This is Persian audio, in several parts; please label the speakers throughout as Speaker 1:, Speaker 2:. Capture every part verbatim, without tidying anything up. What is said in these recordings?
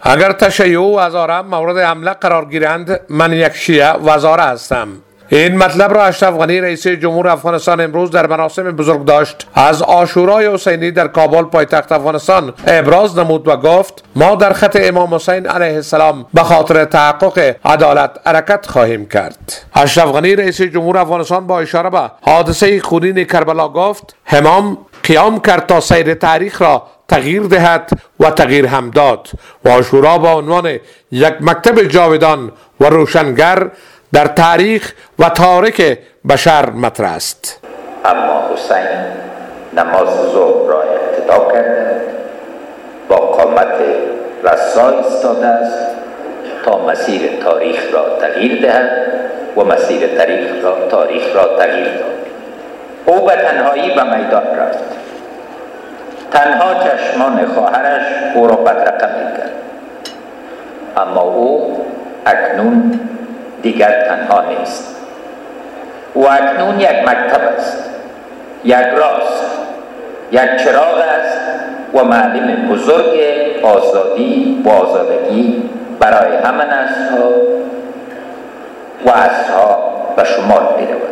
Speaker 1: اگر تشیع و هزاره مورد حمله قرار گیرند، من یک شیعه و هزاره هستم. این مطلب را اشرف غنی رئیس جمهور افغانستان امروز در مراسم بزرگ داشت از عاشورای حسینی در کابل پایتخت افغانستان ابراز نمود و گفت ما در خط امام حسین علیه السلام به خاطر تحقق عدالت حرکت خواهیم کرد. اشرف غنی رئیس جمهور افغانستان با اشاره به حادثه خونین کربلا گفت امام قیام کرد تا سیر تاریخ را تغییر دهد و تغییر هم داد و عاشورا با عنوان یک مکتب جاودان و روشنگر در تاریخ و تاریخ بشر مطرح است.
Speaker 2: اما حسین نماز ظهر را اقتدا کرده، با قامت رسا ایستاده است تا مسیر تاریخ را تغییر دهد و مسیر تاریخ را تاریخ را تغییر داد. او به تنهایی به میدان رفت. تنها چشمان خواهرش او را بدرقه می‌کرد. اما او اکنون دیگر تنها نیست. او اکنون یک مکتب است، یک راست، یک چراغ است و معلم بزرگ آزادی و آزادگی برای همه نسل‌ها و عصرها به شمار می‌رود.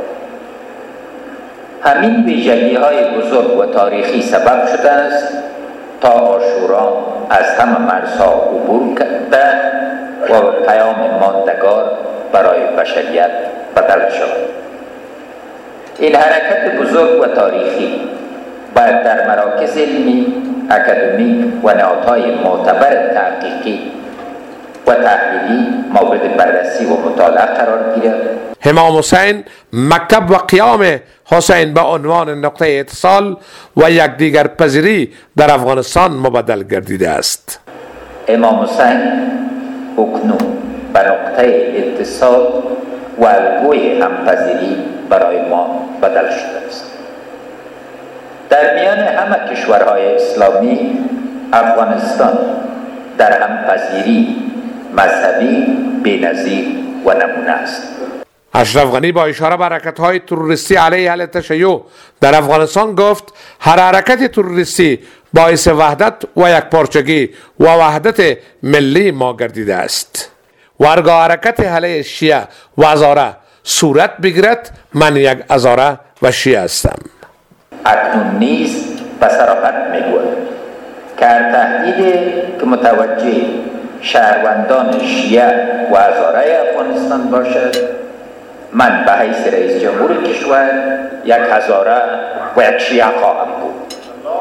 Speaker 2: همین ویژگی‌های بزرگ و تاریخی سبب شده است تا عاشورا از همه مرزها عبور کرده و پیام ماندگار برای بشریت بدل شد. این حرکت بزرگ و تاریخی باید در مراکز علمی، اکادمیک و نهادهای معتبر تحقیقی و تحلیلی مورد بررسی و مطالعه قرار گیرد.
Speaker 1: امام حسین مکتب و قیام حسین به عنوان نقطه اتصال و یکدیگر پذیری در افغانستان مبدل گردیده است.
Speaker 2: امام حسین اکنون به نقطه اتصال و الگوی همپذیری برای ما بدل شده است. در میان همه کشورهای اسلامی افغانستان در همپذیری مذهبی بی‌نظیر و نمونه است.
Speaker 1: اشرف غنی با اشاره به حرکت‌های تروریستی علیه اهل تشیع در افغانستان گفت هر حرکت تروریستی باعث وحدت و یکپارچگی و وحدت ملی ما گردیده است. و هرگاه حرکت علیه شیعه و هزاره صورت بگیرد، من یک هزاره و شیعه هستم.
Speaker 2: اکنون نیز به صراحت میگویم که هر تهدیدی که متوجه شهروندان شیعه و هزاره افغانستان باشد، من به حیث رئیس جمهور کشور یک هزاره و یک شیعه خواهم بود.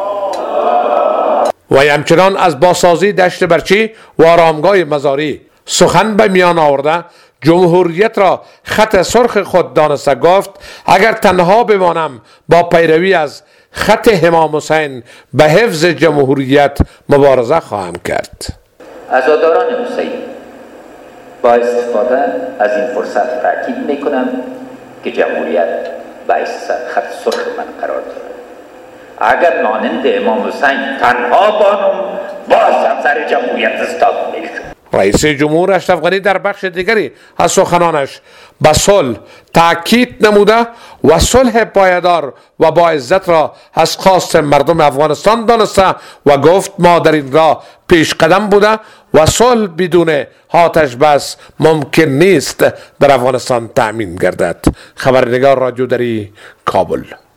Speaker 1: و همچنان از بازسازی دشت برچی و آرامگاه مزاری سخن به میان آورده جمهوریت را خط سرخ خود دانسته گفت اگر تنها بمانم با پیروی از خط امام حسین به حفظ جمهوریت مبارزه خواهم کرد.
Speaker 2: عزاداران حسین، با استفاده از این فرصت تاکید میکنم که جمهوریت به خط سرخ من قرار دارد. اگر مانند امام حسین تنها بانم، باز هم سر جمهوریت استاد میشم.
Speaker 1: رئیس جمهور اشرف غنی در بخش دیگری از سخنانش به صلح تاکید نموده و صلح پایدار و با عزت را از خواست مردم افغانستان دانسته و گفت ما در این راه پیش قدم بوده و صلح بدون آتش بس ممکن نیست در افغانستان تأمین گردد. خبرنگار رادیو دری، کابل.